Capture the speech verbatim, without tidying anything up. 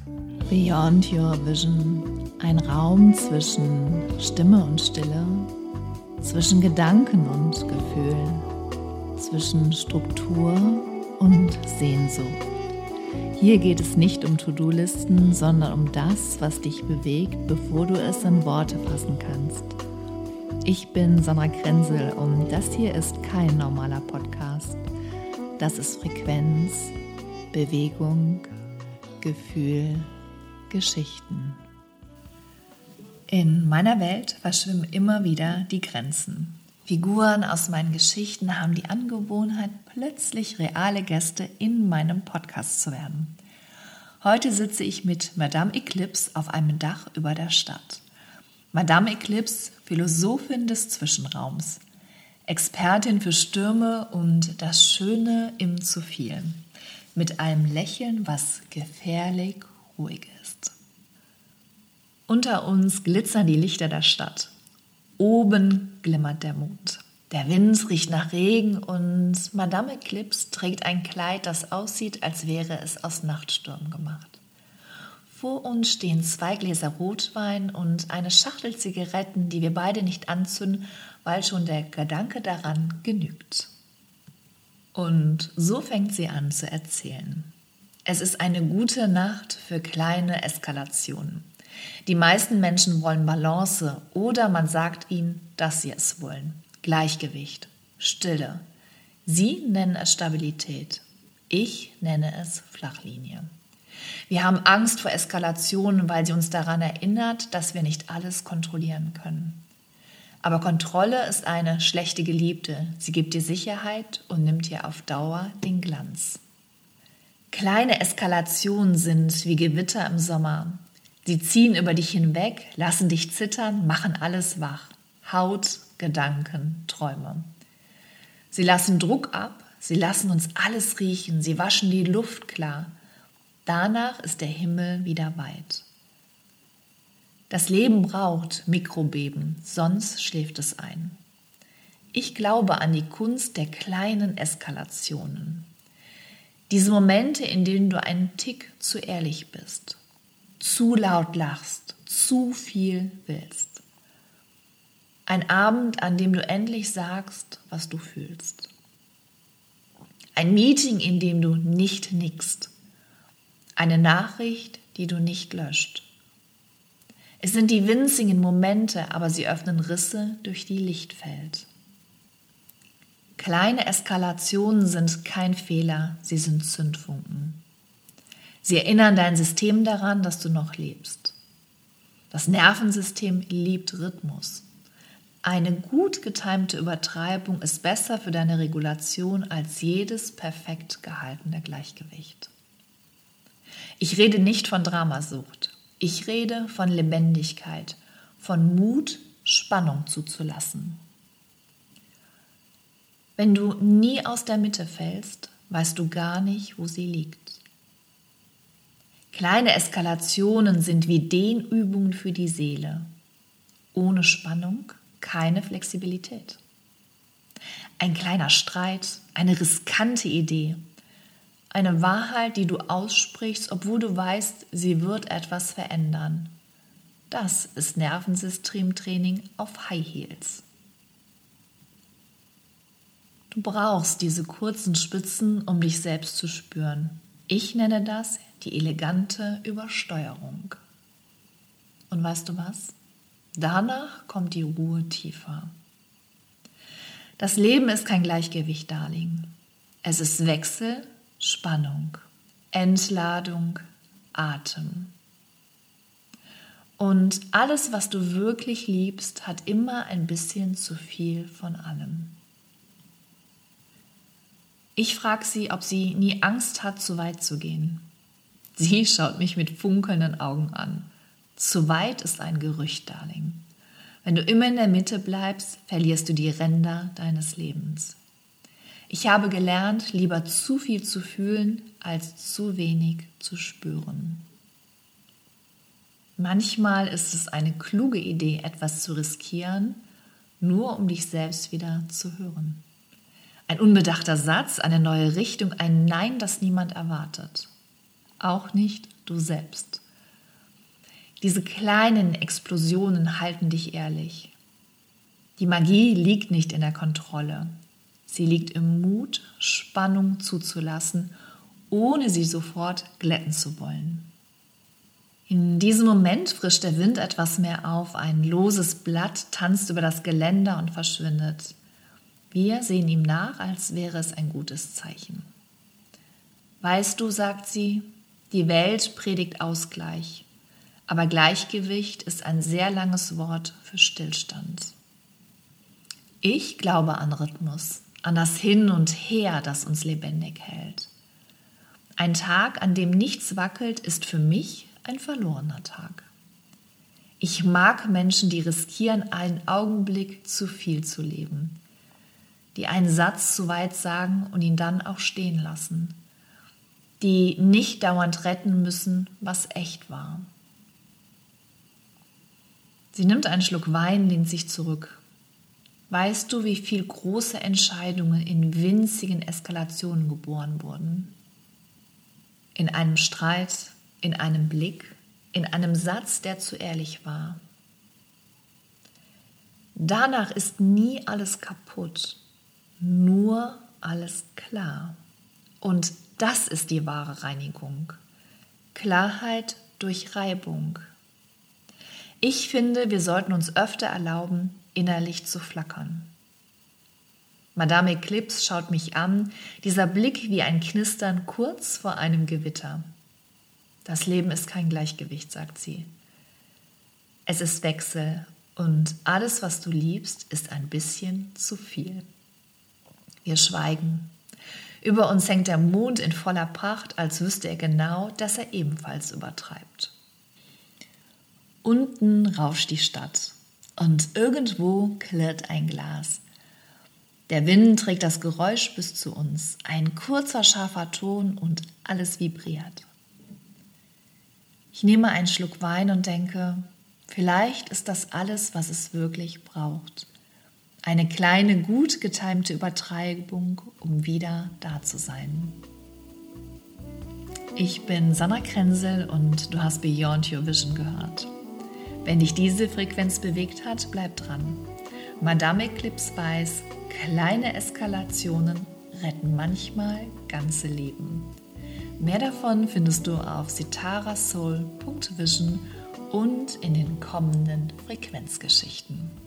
Beyond Your Vision, ein Raum zwischen Stimme und Stille, zwischen Gedanken und Gefühl, zwischen Struktur und Sehnsucht. Hier geht es nicht um To-Do-Listen, sondern um das, was dich bewegt, bevor du es in Worte fassen kannst. Ich bin Sandra Krenzel und das hier ist kein normaler Podcast. Das ist Frequenz, Bewegung, Gefühl, Geschichten. In meiner Welt verschwimmen immer wieder die Grenzen. Figuren aus meinen Geschichten haben die Angewohnheit, plötzlich reale Gäste in meinem Podcast zu werden. Heute sitze ich mit Madame Eclipse auf einem Dach über der Stadt. Madame Eclipse, Philosophin des Zwischenraums, Expertin für Stürme und das Schöne im zu viel, mit einem Lächeln, was gefährlich ruhig ist. Unter uns glitzern die Lichter der Stadt. Oben glimmert der Mond. Der Wind riecht nach Regen und Madame Eclipse trägt ein Kleid, das aussieht, als wäre es aus Nachtsturm gemacht. Vor uns stehen zwei Gläser Rotwein und eine Schachtel Zigaretten, die wir beide nicht anzünden, weil schon der Gedanke daran genügt. Und so fängt sie an zu erzählen. Es ist eine gute Nacht für kleine Eskalationen. Die meisten Menschen wollen Balance oder man sagt ihnen, dass sie es wollen. Gleichgewicht, Stille. Sie nennen es Stabilität. Ich nenne es Flachlinie. Wir haben Angst vor Eskalationen, weil sie uns daran erinnert, dass wir nicht alles kontrollieren können. Aber Kontrolle ist eine schlechte Geliebte. Sie gibt dir Sicherheit und nimmt dir auf Dauer den Glanz. Kleine Eskalationen sind wie Gewitter im Sommer. Sie ziehen über dich hinweg, lassen dich zittern, machen alles wach. Haut, Gedanken, Träume. Sie lassen Druck ab, sie lassen uns alles riechen, sie waschen die Luft klar. Danach ist der Himmel wieder weit. Das Leben braucht Mikrobeben, sonst schläft es ein. Ich glaube an die Kunst der kleinen Eskalationen. Diese Momente, in denen du einen Tick zu ehrlich bist, zu laut lachst, zu viel willst. Ein Abend, an dem du endlich sagst, was du fühlst. Ein Meeting, in dem du nicht nickst. Eine Nachricht, die du nicht löscht. Es sind die winzigen Momente, aber sie öffnen Risse, durch die Licht fällt. Kleine Eskalationen sind kein Fehler, sie sind Zündfunken. Sie erinnern dein System daran, dass du noch lebst. Das Nervensystem liebt Rhythmus. Eine gut getimte Übertreibung ist besser für deine Regulation als jedes perfekt gehaltene Gleichgewicht. Ich rede nicht von Dramasucht. Ich rede von Lebendigkeit, von Mut, Spannung zuzulassen. Wenn du nie aus der Mitte fällst, weißt du gar nicht, wo sie liegt. Kleine Eskalationen sind wie Dehnübungen für die Seele. Ohne Spannung keine Flexibilität. Ein kleiner Streit, eine riskante Idee, eine Wahrheit, die du aussprichst, obwohl du weißt, sie wird etwas verändern. Das ist Nervensystemtraining auf High Heels. Du brauchst diese kurzen Spitzen, um dich selbst zu spüren. Ich nenne das die elegante Übersteuerung. Und weißt du was? Danach kommt die Ruhe tiefer. Das Leben ist kein Gleichgewicht, Darling. Es ist Wechsel, Spannung, Entladung, Atem. Und alles, was du wirklich liebst, hat immer ein bisschen zu viel von allem. Ich frage sie, ob sie nie Angst hat, zu weit zu gehen. Sie schaut mich mit funkelnden Augen an. Zu weit ist ein Gerücht, Darling. Wenn du immer in der Mitte bleibst, verlierst du die Ränder deines Lebens. Ich habe gelernt, lieber zu viel zu fühlen, als zu wenig zu spüren. Manchmal ist es eine kluge Idee, etwas zu riskieren, nur um dich selbst wieder zu hören. Ein unbedachter Satz, eine neue Richtung, ein Nein, das niemand erwartet. Auch nicht du selbst. Diese kleinen Explosionen halten dich ehrlich. Die Magie liegt nicht in der Kontrolle. Sie liegt im Mut, Spannung zuzulassen, ohne sie sofort glätten zu wollen. In diesem Moment frischt der Wind etwas mehr auf, ein loses Blatt tanzt über das Geländer und verschwindet. Wir sehen ihm nach, als wäre es ein gutes Zeichen. Weißt du, sagt sie, die Welt predigt Ausgleich, aber Gleichgewicht ist ein sehr langes Wort für Stillstand. Ich glaube an Rhythmus, an das Hin und Her, das uns lebendig hält. Ein Tag, an dem nichts wackelt, ist für mich ein verlorener Tag. Ich mag Menschen, die riskieren, einen Augenblick zu viel zu leben, die einen Satz zu weit sagen und ihn dann auch stehen lassen, die nicht dauernd retten müssen, was echt war. Sie nimmt einen Schluck Wein, lehnt sich zurück. Weißt du, wie viel große Entscheidungen in winzigen Eskalationen geboren wurden? In einem Streit, in einem Blick, in einem Satz, der zu ehrlich war. Danach ist nie alles kaputt, nur alles klar. Und das ist die wahre Reinigung. Klarheit durch Reibung. Ich finde, wir sollten uns öfter erlauben, innerlich zu flackern. Madame Eclipse schaut mich an, dieser Blick wie ein Knistern kurz vor einem Gewitter. Das Leben ist kein Gleichgewicht, sagt sie. Es ist Wechsel und alles, was du liebst, ist ein bisschen zu viel. Wir schweigen. Über uns hängt der Mond in voller Pracht, als wüsste er genau, dass er ebenfalls übertreibt. Unten rauscht die Stadt und irgendwo klirrt ein Glas. Der Wind trägt das Geräusch bis zu uns, ein kurzer, scharfer Ton und alles vibriert. Ich nehme einen Schluck Wein und denke, vielleicht ist das alles, was es wirklich braucht. Eine kleine, gut getimte Übertreibung, um wieder da zu sein. Ich bin Sanna Krenzel und du hast Beyond Your Vision gehört. Wenn dich diese Frequenz bewegt hat, bleib dran. Madame Eclipse weiß, kleine Eskalationen retten manchmal ganze Leben. Mehr davon findest du auf sitarasoul punkt vision und in den kommenden Frequenzgeschichten.